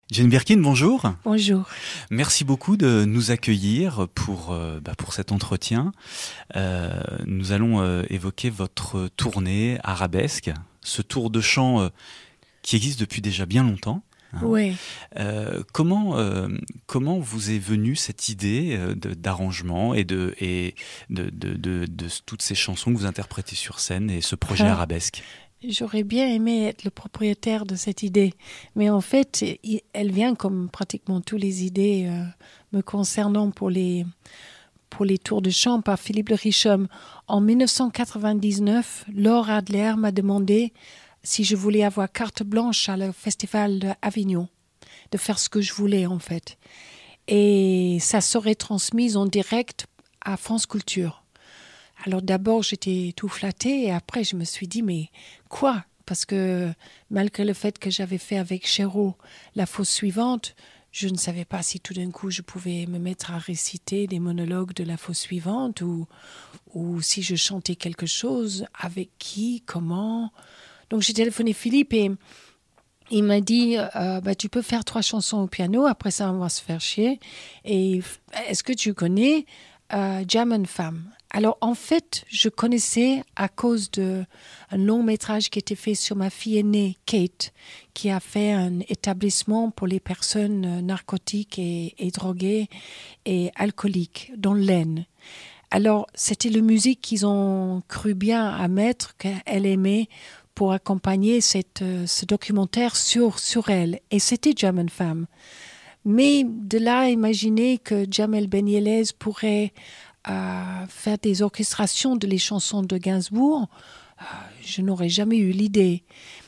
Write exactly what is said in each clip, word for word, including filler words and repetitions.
Jane Birkin, bonjour. Bonjour. Merci beaucoup de nous accueillir pour, euh, bah pour cet entretien. Euh, nous allons euh, évoquer votre tournée arabesque, ce tour de chant euh, qui existe depuis déjà bien longtemps. Hein. Oui. Euh, comment, euh, comment vous est venue cette idée euh, de, d'arrangement et, de, et de, de, de, de toutes ces chansons que vous interprétez sur scène et ce projet Ah. arabesque? J'aurais bien aimé être le propriétaire de cette idée, mais en fait, elle vient comme pratiquement toutes les idées euh, me concernant pour les, pour les tours de chant par Philippe Le Richaume. En dix-neuf cent quatre-vingt-dix-neuf, Laure Adler m'a demandé si je voulais avoir carte blanche à le festival d'Avignon, de faire ce que je voulais en fait. Et ça serait transmis en direct à France Culture. Alors d'abord, j'étais tout flattée et après, je me suis dit, mais quoi ? Parce que malgré le fait que j'avais fait avec Chéreau la fosse suivante, je ne savais pas si tout d'un coup, je pouvais me mettre à réciter des monologues de la fosse suivante ou, ou si je chantais quelque chose, avec qui, comment. Donc j'ai téléphoné Philippe et il m'a dit, euh, bah, tu peux faire trois chansons au piano, après ça, on va se faire chier. Et est-ce que tu connais euh, Jam and Femme ? Alors, en fait, je connaissais à cause d'un long métrage qui était fait sur ma fille aînée, Kate, qui a fait un établissement pour les personnes narcotiques et, et droguées et alcooliques dans l'Aisne. Alors, c'était la musique qu'ils ont cru bien à mettre, qu'elle aimait, pour accompagner cette, ce documentaire sur, sur elle. Et c'était Jam and Femme. Mais de là, imaginer que Jamel Ben-Yelez pourrait euh, faire des orchestrations de les chansons de Gainsbourg, euh, je n'aurais jamais eu l'idée.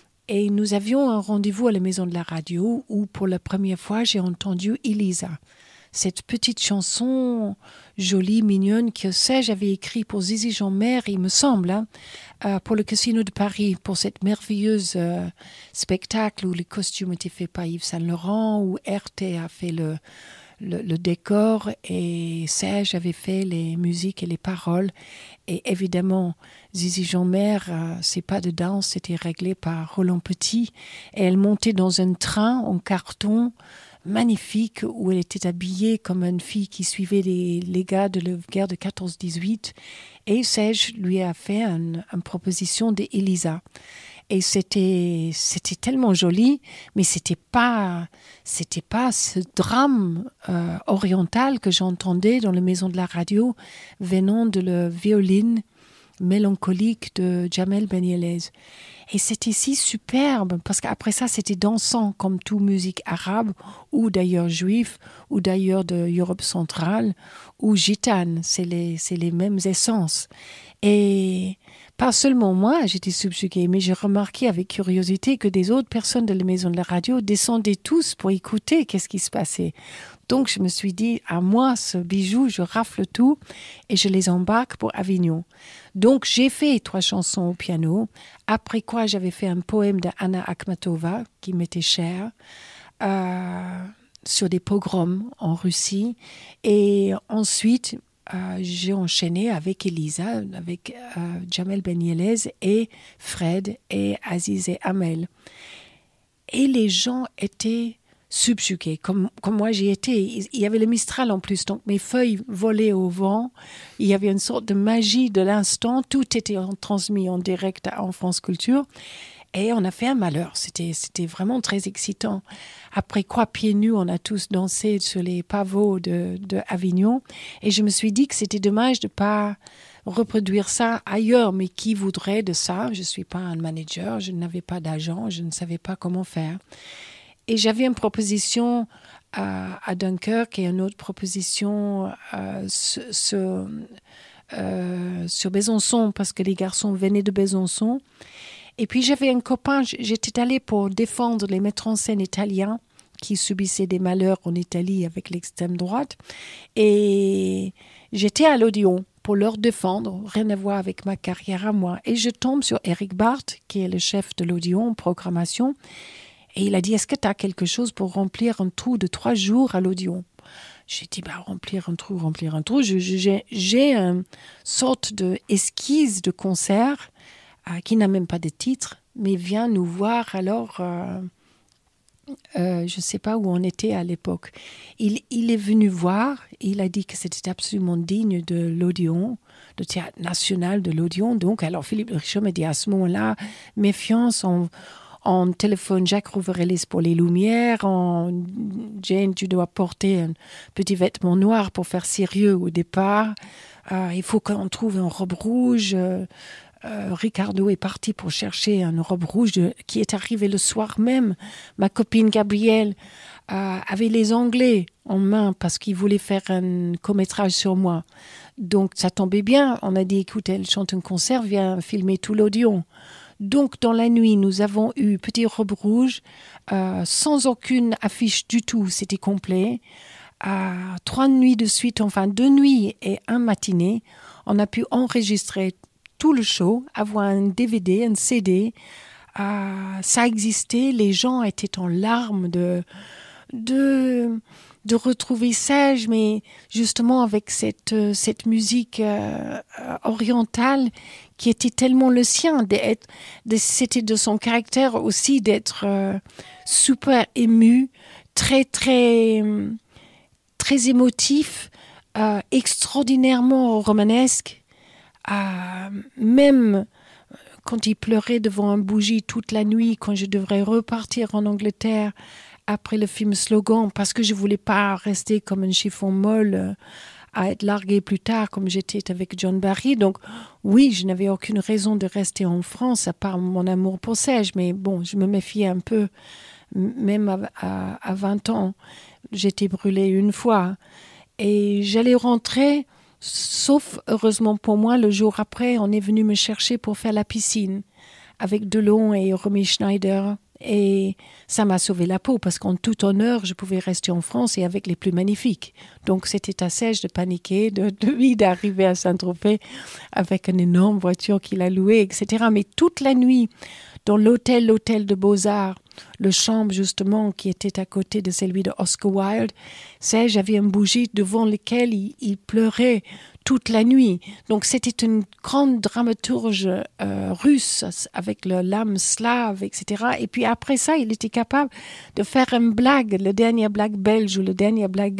Et nous avions un rendez-vous à la Maison de la Radio où, pour la première fois, j'ai entendu Elisa. Cette petite chanson jolie, mignonne, que sais-je, avait écrit pour Zizi Jeanmaire, il me semble, hein, euh, pour le Casino de Paris, pour cette merveilleuse euh, spectacle où les costumes étaient faits par Yves Saint Laurent, où R T a fait le, le, le décor et Serge avait fait les musiques et les paroles. Et évidemment, Zizi Jeanmaire, euh, ses pas de danse étaient réglés par Roland Petit. Et elle montait dans un train en carton magnifique où elle était habillée comme une fille qui suivait les, les gars de la guerre de quatorze dix-huit. Et Serge lui a fait une, une proposition d'Elisa. Et c'était, c'était tellement joli, mais c'était pas, c'était pas ce drame euh, oriental que j'entendais dans la Maison de la Radio venant de la violine mélancolique de Jamel Ben-Yelez. Et c'était si superbe, parce qu'après ça, c'était dansant, comme toute musique arabe, ou d'ailleurs juif, ou d'ailleurs de Europe centrale, ou gitane. C'est les, c'est les mêmes essences. Et pas seulement moi, j'étais subjuguée, mais j'ai remarqué avec curiosité que des autres personnes de la Maison de la Radio descendaient tous pour écouter qu'est-ce qui se passait. Donc, je me suis dit, à moi, ce bijou, je rafle tout et je les embarque pour Avignon. Donc, j'ai fait trois chansons au piano, après quoi j'avais fait un poème d'Anna Akhmatova, qui m'était cher, euh, sur des pogroms en Russie. Et ensuite, euh, j'ai enchaîné avec Elisa, avec euh, Jamel Ben-Yelez et Fred et Aziz et Amel. Et les gens étaient subjugués, comme, comme moi j'y étais. Il y avait le Mistral en plus, donc mes feuilles volaient au vent. Il y avait une sorte de magie de l'instant. Tout était transmis en direct en France Culture. Et on a fait un malheur. C'était, c'était vraiment très excitant. Après quoi, pieds nus, on a tous dansé sur les pavots de, de Avignon. Et je me suis dit que c'était dommage de ne pas reproduire ça ailleurs. Mais qui voudrait de ça ? Je ne suis pas un manager, je n'avais pas d'agent, je ne savais pas comment faire. Et j'avais une proposition à, à Dunkerque et une autre proposition euh, sur, euh, sur Besançon, parce que les garçons venaient de Besançon. Et puis j'avais un copain, j'étais allée pour défendre les metteurs en scène italiens qui subissaient des malheurs en Italie avec l'extrême droite. Et j'étais à l'Odéon pour leur défendre, rien à voir avec ma carrière à moi. Et je tombe sur Eric Barth, qui est le chef de l'Odéon, programmation. Et il a dit, est-ce que tu as quelque chose pour remplir un trou de trois jours à l'Odéon ? J'ai dit, bah, remplir un trou, remplir un trou. Je, j'ai, j'ai une sorte d'esquisse de concert euh, qui n'a même pas de titre, mais viens nous voir alors euh, Euh, je ne sais pas où on était à l'époque. Il, il est venu voir, il a dit que c'était absolument digne de l'Odéon, le théâtre national de l'Odéon. Donc, alors Philippe de Richomme a dit à ce moment-là, méfiance, on, on téléphone Jacques Rouverelis pour les lumières, on, Jane, tu dois porter un petit vêtement noir pour faire sérieux au départ. Euh, il faut qu'on trouve une robe rouge. Euh, Euh, Ricardo est parti pour chercher une robe rouge de, qui est arrivée le soir même. Ma copine Gabrielle euh, avait les onglets en main parce qu'il voulait faire un court-métrage sur moi. Donc ça tombait bien. On a dit, écoute, elle chante un concert, viens filmer tout l'Odéon. Donc dans la nuit, nous avons eu petite robe rouge, euh, sans aucune affiche du tout, c'était complet. À trois nuits de suite, enfin deux nuits et un matinée, on a pu enregistrer tout le show, avoir un D V D, un C D. Euh, ça existait, les gens étaient en larmes de, de, de retrouver Serge, mais justement avec cette, cette musique euh, orientale qui était tellement le sien. D'être, de, c'était de son caractère aussi d'être euh, super ému, très, très, très émotif, euh, extraordinairement romanesque. Euh, même quand il pleurait devant un bougie toute la nuit, quand je devrais repartir en Angleterre après le film Slogan, parce que je ne voulais pas rester comme un chiffon molle euh, à être larguée plus tard, comme j'étais avec John Barry. Donc oui, je n'avais aucune raison de rester en France, à part mon amour pour Serge, mais bon, je me méfiais un peu, même à, à, à vingt ans. J'étais brûlée une fois. Et j'allais rentrer... Sauf, heureusement pour moi, le jour après, on est venu me chercher pour faire la piscine avec Delon et Romy Schneider. Et ça m'a sauvé la peau parce qu'en tout honneur, je pouvais rester en France et avec les plus magnifiques. Donc, c'était à Serge de paniquer, de, de lui d'arriver à Saint-Tropez avec une énorme voiture qu'il a louée, et cetera. Mais toute la nuit, dans l'hôtel, l'hôtel de Beaux-Arts, le chambre justement qui était à côté de celui de Oscar Wilde, Serge avait une bougie devant laquelle il, il pleurait toute la nuit. Donc c'était une grande dramaturge euh, russe avec le l'âme slave, et cetera. Et puis après ça, il était capable de faire une blague, la dernière blague belge ou la dernière blague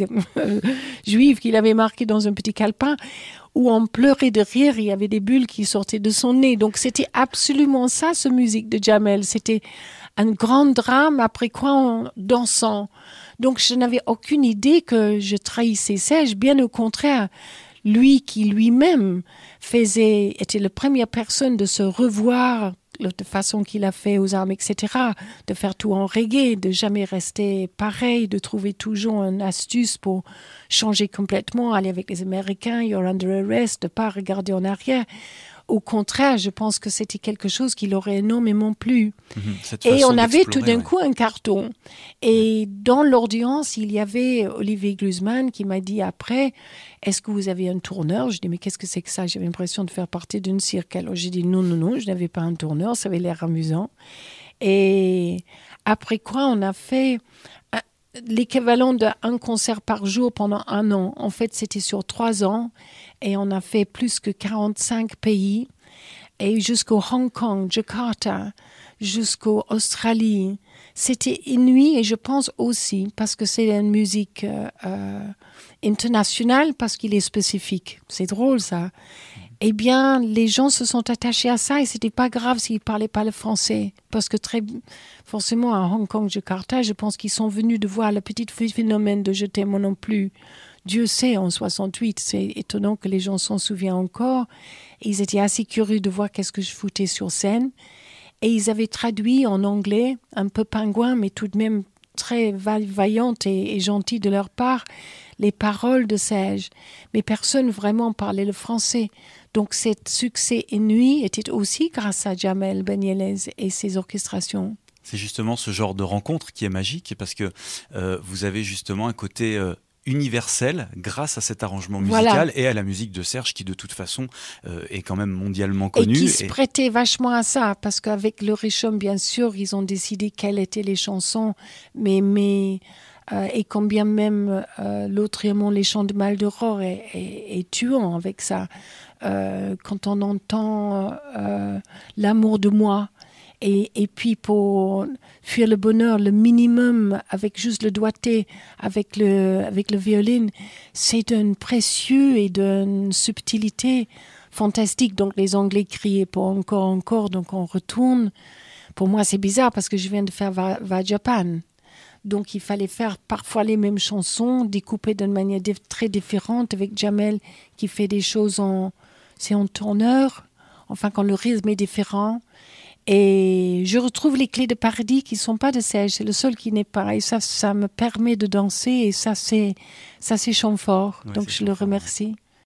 juive qu'il avait marquée dans un petit calepin, où on pleurait de rire, il y avait des bulles qui sortaient de son nez. Donc c'était absolument ça, ce musique de Jamel. C'était un grand drame, après quoi on dansant. Donc je n'avais aucune idée que je trahissais Serge, bien au contraire. Lui qui lui-même faisait, était la première personne de se revoir de façon qu'il a fait aux armes, et cetera, de faire tout en reggae, de jamais rester pareil, de trouver toujours une astuce pour changer complètement, aller avec les Américains, you're under arrest, de ne pas regarder en arrière. Au contraire, je pense que c'était quelque chose qui leur aurait énormément plu. Mmh, et on avait tout d'un ouais. coup un carton. Et dans l'audience, il y avait Olivier Glusman qui m'a dit après, est-ce que vous avez un tourneur? Je dis, mais qu'est-ce que c'est que ça? J'avais l'impression de faire partie d'une cirque. Alors j'ai dit, non, non, non, je n'avais pas un tourneur, ça avait l'air amusant. Et après quoi, on a fait un, l'équivalent d'un concert par jour pendant un an. En fait, c'était sur trois ans. Et on a fait plus que quarante-cinq pays, et jusqu'au Hong Kong, Jakarta, jusqu'au Australie. C'était inouï, et je pense aussi, parce que c'est une musique euh, euh, internationale, parce qu'il est spécifique. C'est drôle, ça. Eh bien, les gens se sont attachés à ça, et c'était pas grave s'ils parlaient pas le français. Parce que très forcément, à Hong Kong, Jakarta, je pense qu'ils sont venus de voir le petit phénomène de Je t'aime non plus. Dieu sait, en soixante-huit, c'est étonnant que les gens s'en souviennent encore. Et ils étaient assez curieux de voir qu'est-ce que je foutais sur scène. Et ils avaient traduit en anglais, un peu pingouin, mais tout de même très va- vaillante et, et gentille de leur part, les paroles de Serge. Mais personne vraiment parlait le français. Donc, ce succès inouï était aussi grâce à Jamel Ben Yellez et ses orchestrations. C'est justement ce genre de rencontre qui est magique, parce que euh, vous avez justement un côté... Euh universel grâce à cet arrangement musical voilà. et à la musique de Serge qui de toute façon euh, est quand même mondialement connue. Et qui se et... prêtait vachement à ça parce qu'avec le Richomme bien sûr ils ont décidé quelles étaient les chansons mais, mais euh, et combien même euh, l'autrement les chants de Maldoror est, est, est tuant avec ça. Euh, quand on entend euh, l'amour de moi Et, et puis pour fuir le bonheur, le minimum avec juste le doigté, avec le, avec le violon, c'est d'un précieux et d'une subtilité fantastique. Donc les Anglais criaient pour encore, encore, donc on retourne. Pour moi, c'est bizarre parce que je viens de faire Va, Va Japan. Donc il fallait faire parfois les mêmes chansons, découpées d'une manière dif- très différente, avec Jamel qui fait des choses en, c'est en tourneur, enfin quand le rythme est différent. Et je retrouve les clés de paradis qui ne sont pas de Serge, c'est le seul qui n'est pas. Et ça, ça me permet de danser et ça, c'est, ça, c'est chant fort. Ouais, Donc c'est je le fort, remercie.